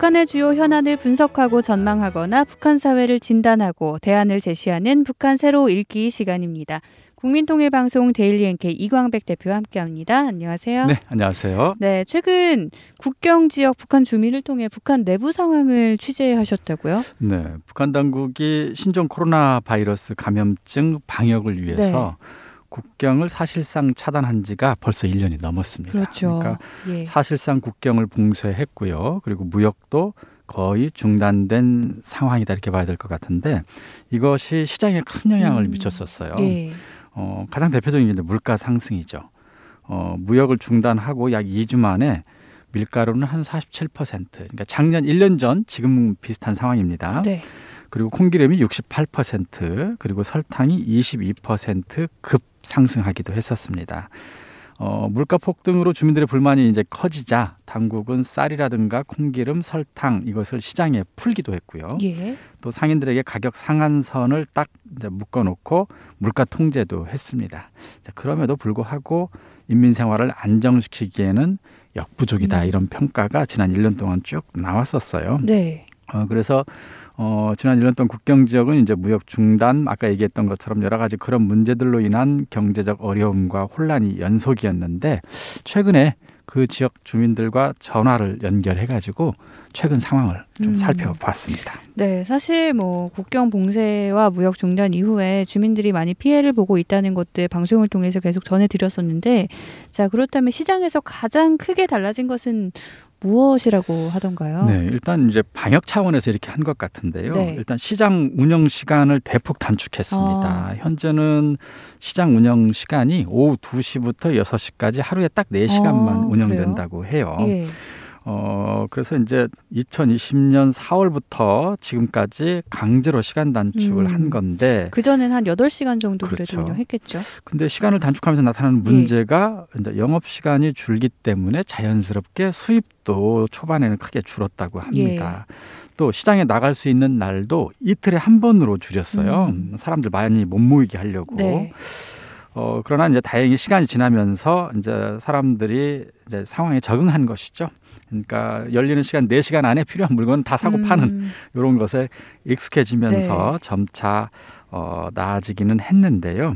북한의 주요 현안을 분석하고 전망하거나 북한 사회를 진단하고 대안을 제시하는 북한 세로 읽기 시간입니다. 국민통일방송 데일리 NK 이광백 대표와 함께합니다. 안녕하세요. 네, 안녕하세요. 네, 최근 국경 지역 북한 주민을 통해 북한 내부 상황을 취재하셨다고요? 네, 북한 당국이 신종 코로나 바이러스 감염증 방역을 위해서 국경을 사실상 차단한 지가 벌써 1년이 넘었습니다. 그렇죠. 그러니까 사실상 국경을 봉쇄했고요. 그리고 무역도 거의 중단된 상황이다 이렇게 봐야 될 것 같은데 이것이 시장에 큰 영향을 미쳤었어요. 가장 대표적인 게 물가 상승이죠. 무역을 중단하고 약 2주 만에 밀가루는 한 47%. 그러니까 작년 1년 전 지금 비슷한 상황입니다. 네. 그리고 콩기름이 68%, 그리고 설탕이 22% 급 상승하기도 했었습니다. 물가 폭등으로 주민들의 불만이 이제 커지자 당국은 쌀이라든가 콩기름, 설탕 이것을 시장에 풀기도 했고요. 또 상인들에게 가격 상한선을 딱 이제 묶어놓고 물가 통제도 했습니다. 그럼에도 불구하고 인민 생활을 안정시키기에는 역부족이다 이런 평가가 지난 1년 동안 쭉 나왔었어요. 네. 그래서 지난 1년 동안 국경 지역은 이제 무역 중단, 아까 얘기했던 것처럼 여러 가지 그런 문제들로 인한 경제적 어려움과 혼란이 연속이었는데 최근에 그 지역 주민들과 전화를 연결해가지고 최근 상황을 좀 살펴봤습니다. 네, 사실 뭐 국경 봉쇄와 무역 중단 이후에 주민들이 많이 피해를 보고 있다는 것들 방송을 통해서 계속 전해드렸었는데, 자 그렇다면 시장에서 가장 크게 달라진 것은 무엇이라고 하던가요? 네, 일단 이제 방역 차원에서 이렇게 한 것 같은데요. 일단 시장 운영 시간을 대폭 단축했습니다. 현재는 시장 운영 시간이 오후 2시부터 6시까지 하루에 딱 4시간만 운영된다고 해요. 그래서 이제 2020년 4월부터 지금까지 강제로 시간 단축을 한 건데 그전엔 한 8시간 정도 그래도 그렇죠. 운영했겠죠. 근데 시간을 단축하면서 나타나는 문제가 이제 영업시간이 줄기 때문에 자연스럽게 수입도 초반에는 크게 줄었다고 합니다. 또 시장에 나갈 수 있는 날도 이틀에 한 번으로 줄였어요. 사람들 많이 못 모이게 하려고. 그러나 이제 다행히 시간이 지나면서 이제 사람들이 이제 상황에 적응한 것이죠. 그러니까 열리는 시간 4시간 안에 필요한 물건은 다 사고 파는 이런 것에 익숙해지면서 점차 나아지기는 했는데요.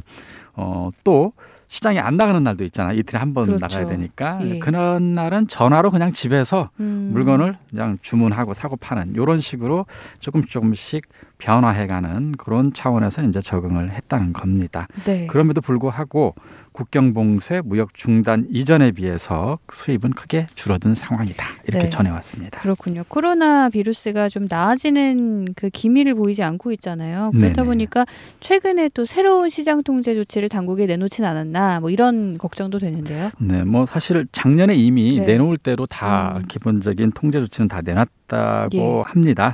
또 시장에 안 나가는 날도 있잖아요. 이틀에 한 번 나가야 되니까. 그런 날은 전화로 그냥 집에서 물건을 그냥 주문하고 사고 파는 이런 식으로 조금씩 변화해가는 그런 차원에서 이제 적응을 했다는 겁니다. 그럼에도 불구하고 국경 봉쇄, 무역 중단 이전에 비해서 수입은 크게 줄어든 상황이다. 이렇게 전해왔습니다. 그렇군요. 코로나 비루스가 좀 나아지는 그 기미를 보이지 않고 있잖아요. 그렇다 보니까 최근에 또 새로운 시장 통제 조치를 당국에 내놓진 않았나 뭐 이런 걱정도 되는데요. 네, 뭐 사실 작년에 이미 내놓을 대로 다 기본적인 통제 조치는 다 내놨다고 합니다.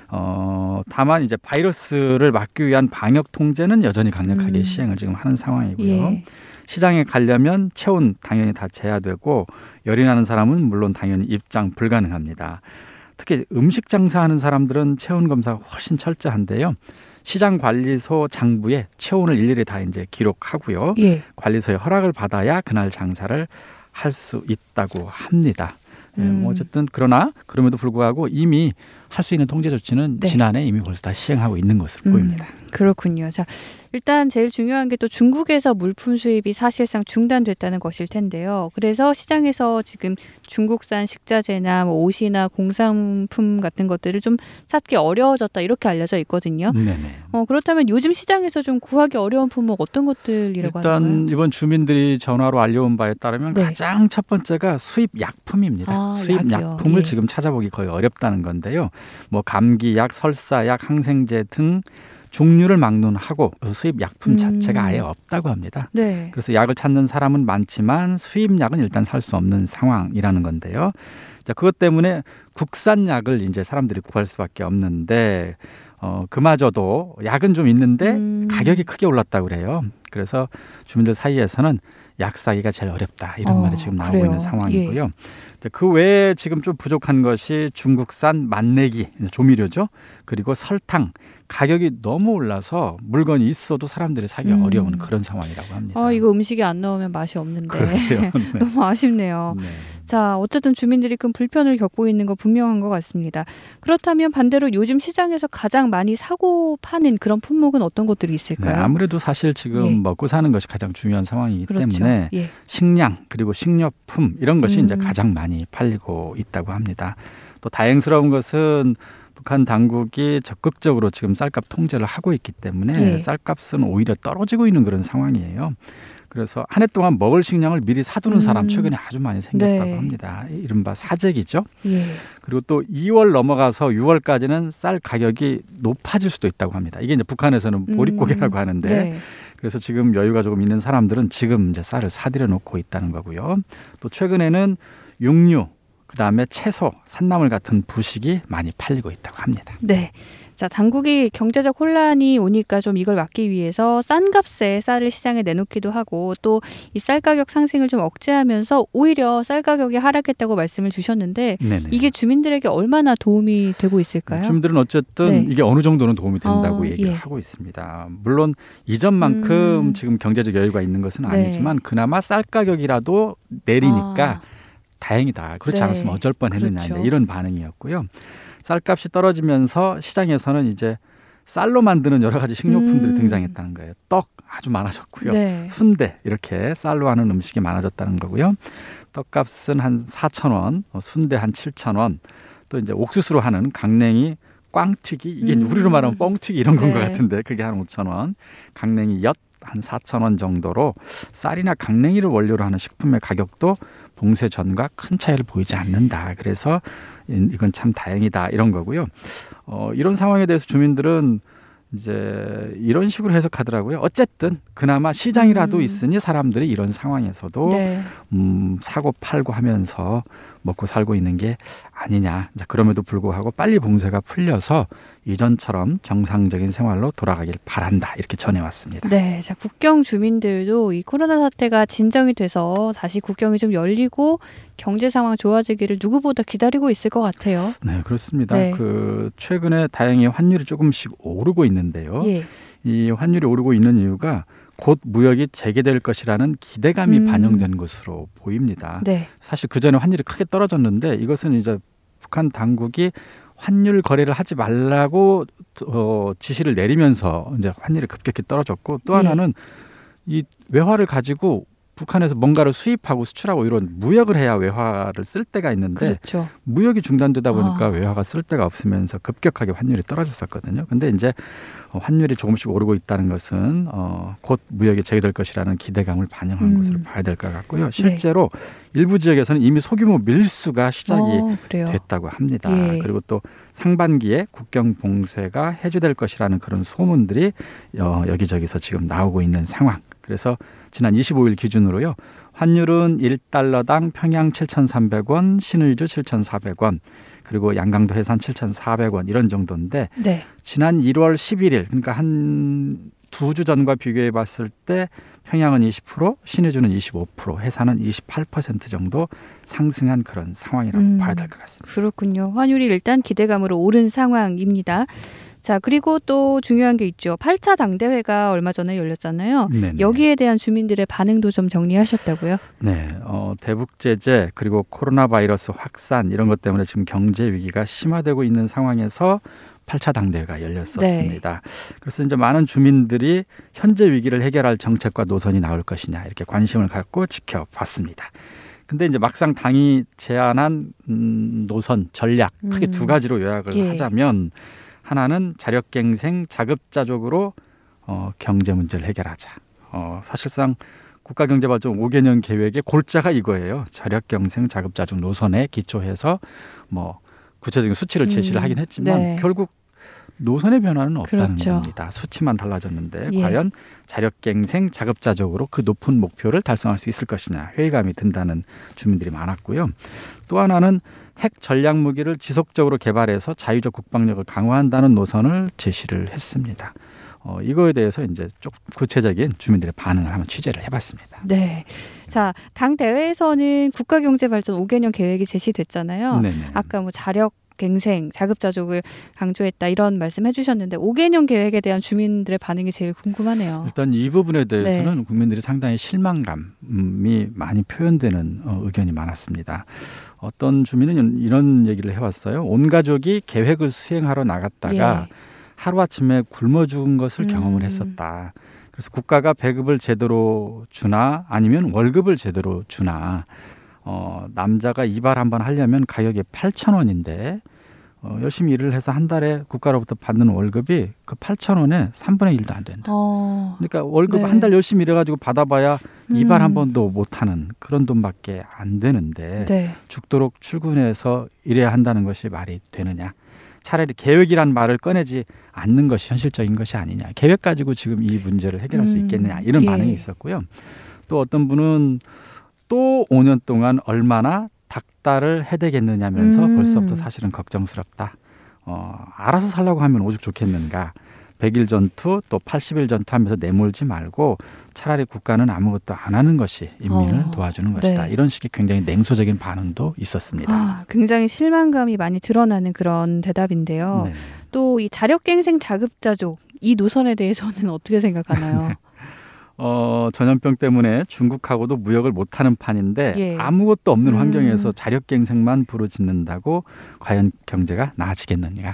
다만 이제 바이러스를 막기 위한 방역 통제는 여전히 강력하게 시행을 지금 하는 상황이고요. 시장에 가려면 체온 당연히 다 재야되고 열이 나는 사람은 물론 당연히 입장 불가능합니다. 특히 음식 장사하는 사람들은 체온 검사가 훨씬 철저한데요. 시장 관리소 장부에 체온을 일일이 다 이제 기록하고요. 관리소의 허락을 받아야 그날 장사를 할 수 있다고 합니다. 뭐 어쨌든 그러나 그럼에도 불구하고 이미 할 수 있는 통제 조치는 지난해 이미 벌써 다 시행하고 있는 것으로 보입니다. 그렇군요. 자, 일단 제일 중요한 게 또 중국에서 물품 수입이 사실상 중단됐다는 것일 텐데요. 그래서 시장에서 지금 중국산 식자재나 뭐 옷이나 공산품 같은 것들을 좀 찾기 어려워졌다 이렇게 알려져 있거든요. 그렇다면 요즘 시장에서 좀 구하기 어려운 품목 어떤 것들이라고 하나요? 일단 이번 주민들이 전화로 알려온 바에 따르면 가장 첫 번째가 수입 약품입니다. 수입 약품을 지금 찾아보기 거의 어렵다는 건데요. 뭐 감기약, 설사약, 항생제 등 종류를 막론하고 수입 약품 자체가 아예 없다고 합니다. 그래서 약을 찾는 사람은 많지만 수입약은 일단 살 수 없는 상황이라는 건데요. 자, 그것 때문에 국산 약을 이제 사람들이 구할 수밖에 없는데 그마저도 약은 좀 있는데 가격이 크게 올랐다고 그래요. 그래서 주민들 사이에서는 약 사기가 제일 어렵다 이런 말이 지금 나오고 있는 상황이고요. 그 외에 지금 좀 부족한 것이 중국산 맛내기 조미료죠. 그리고 설탕 가격이 너무 올라서 물건이 있어도 사람들이 사기 어려운 그런 상황이라고 합니다. 이거 음식에 안 넣으면 맛이 없는데 너무 아쉽네요. 자, 어쨌든 주민들이 큰 불편을 겪고 있는 거 분명한 것 같습니다. 그렇다면 반대로 요즘 시장에서 가장 많이 사고 파는 그런 품목은 어떤 것들이 있을까요? 네, 아무래도 사실 지금 먹고 사는 것이 가장 중요한 상황이기 때문에 식량 그리고 식료품 이런 것이 이제 가장 많이 팔리고 있다고 합니다. 또 다행스러운 것은 북한 당국이 적극적으로 지금 쌀값 통제를 하고 있기 때문에 쌀값은 오히려 떨어지고 있는 그런 상황이에요. 그래서 한 해 동안 먹을 식량을 미리 사두는 사람 최근에 아주 많이 생겼다고 합니다. 이른바 사재기죠. 그리고 또 2월 넘어가서 6월까지는 쌀 가격이 높아질 수도 있다고 합니다. 이게 이제 북한에서는 보릿고개라고 하는데 그래서 지금 여유가 조금 있는 사람들은 지금 이제 쌀을 사들여 놓고 있다는 거고요. 또 최근에는 육류, 그다음에 채소, 산나물 같은 부식이 많이 팔리고 있다고 합니다. 네. 자, 당국이 경제적 혼란이 오니까 좀 이걸 막기 위해서 싼 값에 쌀을 시장에 내놓기도 하고 또 이 쌀 가격 상승을 좀 억제하면서 오히려 쌀 가격이 하락했다고 말씀을 주셨는데 이게 주민들에게 얼마나 도움이 되고 있을까요? 주민들은 어쨌든 이게 어느 정도는 도움이 된다고 얘기를 하고 있습니다. 물론 이전만큼 지금 경제적 여유가 있는 것은 아니지만 그나마 쌀 가격이라도 내리니까 다행이다. 그렇지 않았으면 어쩔 뻔했느냐 이런 반응이었고요. 쌀값이 떨어지면서 시장에서는 이제 쌀로 만드는 여러 가지 식료품들이 등장했다는 거예요. 떡 아주 많아졌고요. 순대 이렇게 쌀로 하는 음식이 많아졌다는 거고요. 떡값은 한 4,000원, 순대 한 7,000원, 또 이제 옥수수로 하는 강냉이, 꽝튀기 이게 우리로 말하면 뻥튀기 이런 건 것 같은데 그게 한 5,000원, 강냉이 엿 한 4,000원 정도로 쌀이나 강냉이를 원료로 하는 식품의 가격도 봉쇄 전과 큰 차이를 보이지 않는다. 그래서 이건 참 다행이다 이런 거고요. 이런 상황에 대해서 주민들은 이제 이런 식으로 해석하더라고요. 어쨌든 그나마 시장이라도 있으니 사람들이 이런 상황에서도 사고 팔고 하면서 먹고 살고 있는 게 아니냐. 그럼에도 불구하고 빨리 봉쇄가 풀려서 이전처럼 정상적인 생활로 돌아가길 바란다. 이렇게 전해왔습니다. 네, 자, 국경 주민들도 이 코로나 사태가 진정이 돼서 다시 국경이 좀 열리고 경제 상황 좋아지기를 누구보다 기다리고 있을 것 같아요. 네, 그렇습니다. 최근에 다행히 환율이 조금씩 오르고 있는데요. 이 환율이 오르고 있는 이유가 곧 무역이 재개될 것이라는 기대감이 반영된 것으로 보입니다. 사실 그전에 환율이 크게 떨어졌는데 이것은 이제 북한 당국이 환율 거래를 하지 말라고 지시를 내리면서 이제 환율이 급격히 떨어졌고 또 하나는 이 외화를 가지고 북한에서 뭔가를 수입하고 수출하고 이런 무역을 해야 외화를 쓸 때가 있는데 무역이 중단되다 보니까 외화가 쓸 데가 없으면서 급격하게 환율이 떨어졌었거든요. 근데 이제 환율이 조금씩 오르고 있다는 것은 곧 무역이 재개될 것이라는 기대감을 반영한 것으로 봐야 될 것 같고요. 실제로 일부 지역에서는 이미 소규모 밀수가 시작이 됐다고 합니다. 그리고 또 상반기에 국경 봉쇄가 해제될 것이라는 그런 소문들이 여기저기서 지금 나오고 있는 상황. 그래서 지난 25일 기준으로요. 환율은 1달러당 평양 7,300원, 신의주 7,400원, 그리고 양강도 해산 7,400원 이런 정도인데 지난 1월 11일 그러니까 한 2주 전과 비교해 봤을 때 평양은 20%, 신의주는 25%, 해산은 28% 정도 상승한 그런 상황이라고 봐야 될 것 같습니다. 그렇군요. 환율이 일단 기대감으로 오른 상황입니다. 자, 그리고 또 중요한 게 있죠. 8차 당대회가 얼마 전에 열렸잖아요. 여기에 대한 주민들의 반응도 좀 정리하셨다고요? 네. 대북 제재 그리고 코로나 바이러스 확산 이런 것 때문에 지금 경제 위기가 심화되고 있는 상황에서 8차 당대회가 열렸었습니다. 그래서 이제 많은 주민들이 현재 위기를 해결할 정책과 노선이 나올 것이냐 이렇게 관심을 갖고 지켜봤습니다. 근데 이제 막상 당이 제안한 노선, 전략 크게 두 가지로 요약을 하자면 하나는 자력갱생 자급자족으로 경제 문제를 해결하자. 사실상 국가경제발전 5개년 계획의 골자가 이거예요. 자력경생 자급자족 노선에 기초해서 뭐 구체적인 수치를 제시를 하긴 했지만 결국 노선의 변화는 없다는 겁니다. 수치만 달라졌는데 과연 자력갱생 자급자족으로 그 높은 목표를 달성할 수 있을 것이냐 회의감이 든다는 주민들이 많았고요. 또 하나는 핵 전략 무기를 지속적으로 개발해서 자유적 국방력을 강화한다는 노선을 제시를 했습니다. 이거에 대해서 이제 좀 구체적인 주민들의 반응을 한번 취재를 해봤습니다. 네. 자, 당 대회에서는 국가경제발전 5개년 계획이 제시됐잖아요. 아까 뭐 자력 자력갱생, 자급자족을 강조했다 이런 말씀해 주셨는데 5개년 계획에 대한 주민들의 반응이 제일 궁금하네요. 일단 이 부분에 대해서는 국민들이 상당히 실망감이 많이 표현되는 의견이 많았습니다. 어떤 주민은 이런 얘기를 해왔어요. 온 가족이 계획을 수행하러 나갔다가 하루아침에 굶어 죽은 것을 경험을 했었다. 그래서 국가가 배급을 제대로 주나 아니면 월급을 제대로 주나 남자가 이발 한번 하려면 가격이 8,000원인데 열심히 일을 해서 한 달에 국가로부터 받는 월급이 그 8,000원에 3분의 1도 안 된다. 그러니까 월급 한 달 열심히 일해가지고 받아봐야 이발 한 번도 못하는 그런 돈밖에 안 되는데 죽도록 출근해서 일해야 한다는 것이 말이 되느냐. 차라리 계획이란 말을 꺼내지 않는 것이 현실적인 것이 아니냐. 계획 가지고 지금 이 문제를 해결할 수 있겠느냐. 이런 반응이 있었고요. 또 어떤 분은 또 5년 동안 얼마나 닥달을 해대겠느냐면서 벌써부터 사실은 걱정스럽다. 알아서 살라고 하면 오죽 좋겠는가. 100일 전투 또 80일 전투하면서 내몰지 말고 차라리 국가는 아무것도 안 하는 것이 인민을 도와주는 것이다. 이런 식의 굉장히 냉소적인 반응도 있었습니다. 굉장히 실망감이 많이 드러나는 그런 대답인데요. 또 이 자력갱생 자급자족 이 노선에 대해서는 어떻게 생각하나요? 전염병 때문에 중국하고도 무역을 못하는 판인데 아무것도 없는 환경에서 자력갱생만 부르짖는다고 과연 경제가 나아지겠느냐.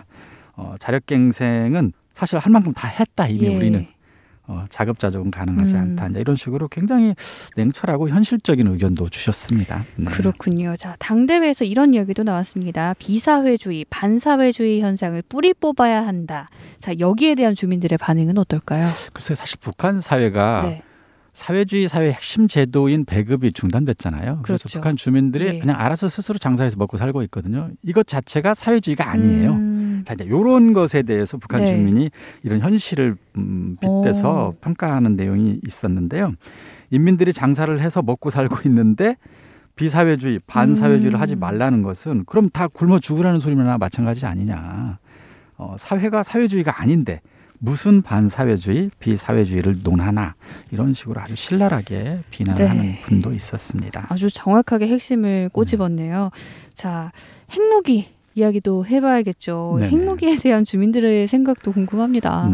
자력갱생은 사실 할 만큼 다 했다 이미 우리는. 자급자족은 가능하지 않다. 이런 식으로 굉장히 냉철하고 현실적인 의견도 주셨습니다. 그렇군요. 자, 당대회에서 이런 이야기도 나왔습니다. 비사회주의, 반사회주의 현상을 뿌리 뽑아야 한다. 자, 여기에 대한 주민들의 반응은 어떨까요? 글쎄요. 사실 북한 사회가 사회주의 사회의 핵심 제도인 배급이 중단됐잖아요. 그래서 북한 주민들이 그냥 알아서 스스로 장사해서 먹고 살고 있거든요. 이것 자체가 사회주의가 아니에요. 자, 이제 이런 것에 대해서 북한 주민이 이런 현실을 빗대서 평가하는 내용이 있었는데요. 인민들이 장사를 해서 먹고 살고 있는데 비사회주의, 반사회주의를 하지 말라는 것은 그럼 다 굶어 죽으라는 소리나 마찬가지 아니냐. 사회가 사회주의가 아닌데 무슨 반사회주의, 비사회주의를 논하나 이런 식으로 아주 신랄하게 비난을 하는 분도 있었습니다. 아주 정확하게 핵심을 꼬집었네요. 자, 핵무기 이야기도 해봐야겠죠. 핵무기에 대한 주민들의 생각도 궁금합니다.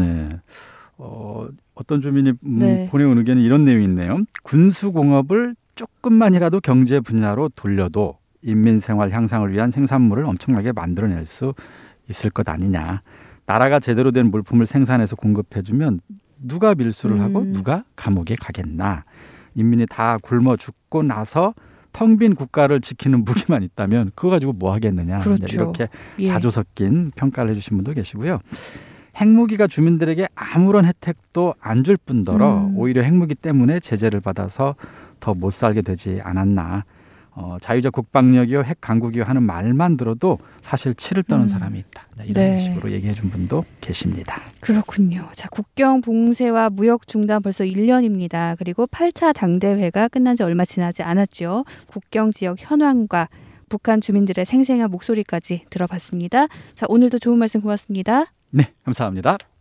어떤 주민이 보내온 의견이 이런 내용이 있네요. 군수공업을 조금만이라도 경제 분야로 돌려도 인민생활 향상을 위한 생산물을 엄청나게 만들어낼 수 있을 것 아니냐. 나라가 제대로 된 물품을 생산해서 공급해주면 누가 밀수를 하고 누가 감옥에 가겠나. 인민이 다 굶어 죽고 나서 텅 빈 국가를 지키는 무기만 있다면 그거 가지고 뭐 하겠느냐. 이렇게 자조 섞인 평가를 해주신 분도 계시고요. 핵무기가 주민들에게 아무런 혜택도 안 줄 뿐더러 오히려 핵무기 때문에 제재를 받아서 더 못 살게 되지 않았나. 자유적 국방력이요 핵 강국이요 하는 말만 들어도 사실 치를 떠는 사람이 있다. 이런 식으로 얘기해 준 분도 계십니다. 그렇군요. 자, 국경 봉쇄와 무역 중단 벌써 1년입니다. 그리고 8차 당대회가 끝난 지 얼마 지나지 않았죠. 국경 지역 현황과 북한 주민들의 생생한 목소리까지 들어봤습니다. 자, 오늘도 좋은 말씀 고맙습니다. 네, 감사합니다.